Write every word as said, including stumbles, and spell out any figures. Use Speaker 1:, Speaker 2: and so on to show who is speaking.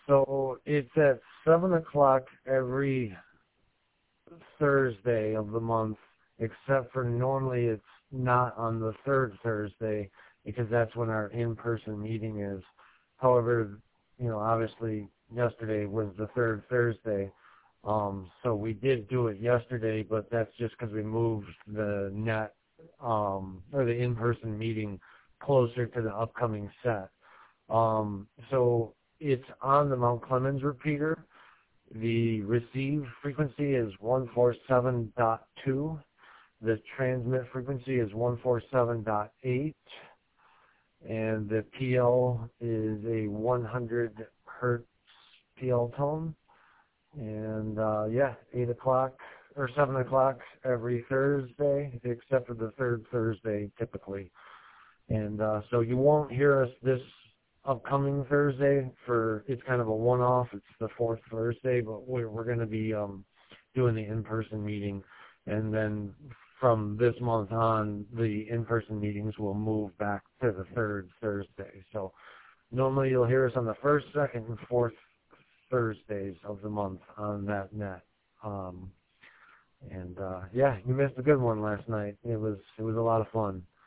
Speaker 1: So it's at seven o'clock every Thursday of the month, except for normally it's not on the third Thursday because that's when our in-person meeting is. However, you know, obviously yesterday was the third Thursday, um, so we did do it yesterday, but that's just because we moved the net um, or the in-person meeting closer to the upcoming set. Um, so it's on the Mount Clemens repeater. The receive frequency is one forty-seven point two. The transmit frequency is one forty-seven point eight. And the P L is a one hundred hertz P L tone. And uh, yeah, eight o'clock or seven o'clock every Thursday, except for the third Thursday typically. And uh, so you won't hear us this upcoming Thursday for, it's kind of a one-off. It's the fourth Thursday, but we're, we're going to be um, doing the in-person meeting. And then from this month on, the in-person meetings will move back to the third Thursday. So normally you'll hear us on the first, second, and fourth Thursdays of the month on that net. Um, and uh, yeah, you missed a good one last night. It was it was a lot of fun.